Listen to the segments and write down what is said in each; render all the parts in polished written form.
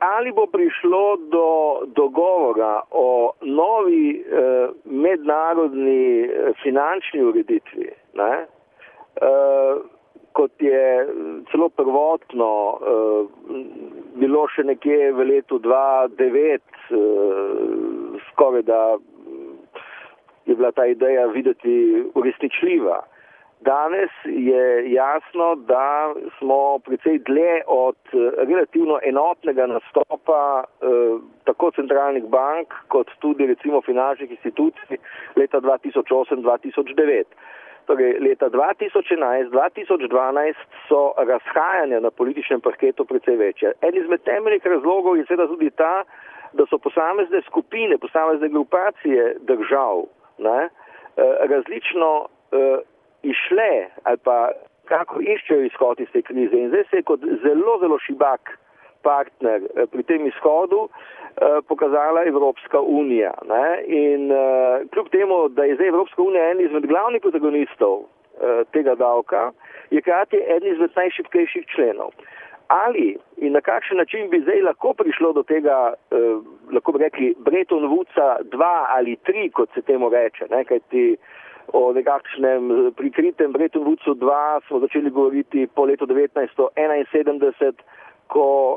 ali bo prišlo do dogovora o novi mednarodni finančni ureditvi, ne? Kot je celo prvotno bilo še nekje v letu 2009, skoraj da je bila ta ideja videti uresničljiva. Danes je jasno, da smo precej dlje od relativno enotnega nastopa tako centralnih bank, kot tudi recimo finančnih institucij leta 2008-2009. Torej, leta 2011-2012 so razhajanja na političnem parketu precej večje. En izmed temeljnih razlogov je seveda tudi ta, da so posamezne skupine, posamezne grupacije držav, ne, različno išle ali pa kako iščejo izhod iz te krize. In zdaj se je kot zelo, zelo šibak partner pri tem izhodu pokazala Evropska unija. Ne? In kljub temu, da je zdaj Evropska unija en izmed glavnih protagonistov tega davka, je hkrati eden izmed najšibkejših členov. Ali in na kakšen način bi zdaj lahko prišlo do tega, lahko bi rekli, Bretton Woodsa 2 ali 3, kot se temu reče, ne? Kajti o nekakšnem prikritem Bretton Woodsu 2 smo začeli govoriti po letu 1971, ko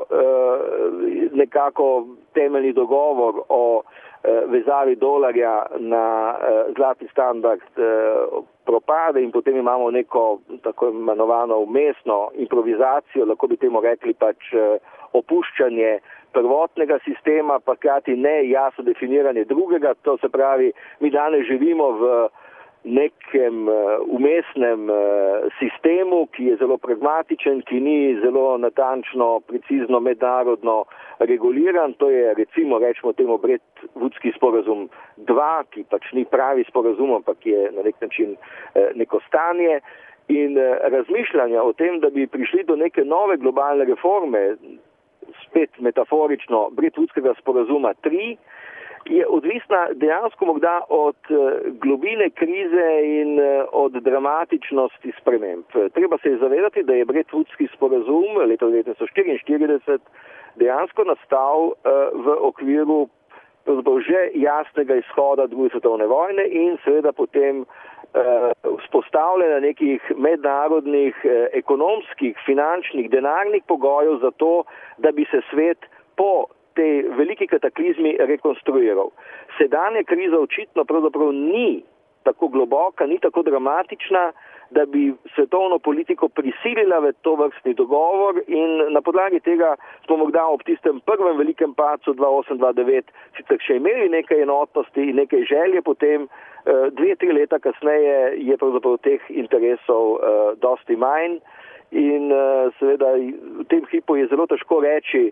nekako temeljni dogovor o vezavi dolarja na zlati standard propade in potem imamo neko tako imenovano umestno improvizacijo, lahko bi temu rekli pač opuščanje prvotnega sistema, pa hkrati ne jasno definiranje drugega. To se pravi, mi danes živimo v nekem umestnem sistemu, ki je zelo pragmatičen, ki ni zelo natančno, precizno mednarodno reguliran. To je recimo, rečemo temu, Brettonwoodski sporazum 2, ki pač ni pravi sporazum, ampak je na nek način neko stanje. In razmišljanja o tem, da bi prišli do neke nove globalne reforme, spet metaforično Brettonwoodskega sporazuma 3, je odvisna dejansko morda od globine krize in od dramatičnosti sprememb. Treba se je zavedati, da je Brettonwoodski sporazum leta 1944 dejansko nastal v okviru že jasnega izhoda druge svetovne vojne in seveda potem vzpostavljanja nekih mednarodnih ekonomskih, finančnih, denarnih pogojev za to, da bi se svet po tej veliki kataklizmi rekonstruiral. Sedanja kriza očitno pravzaprav ni tako globoka, ni tako dramatična, da bi svetovno politiko prisilila v to vrstni dogovor in na podlagi tega smo morda ob tistem prvem velikem padcu 2008-2009 sicer še imeli nekaj enotnosti in nekaj želje, potem 2-3 leta kasneje je pravzaprav teh interesov dosti manj in seveda v tem hipu je zelo težko reči,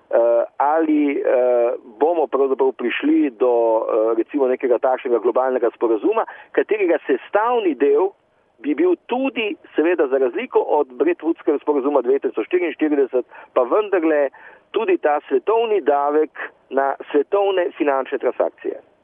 ali bomo pravzaprav prišli do recimo nekega takšnega globalnega sporazuma, katerega sestavni del bi bil tudi, seveda za razliko od Brettonwoodskega sporazuma 1944, pa vendarle tudi ta svetovni davek na svetovne finančne transakcije.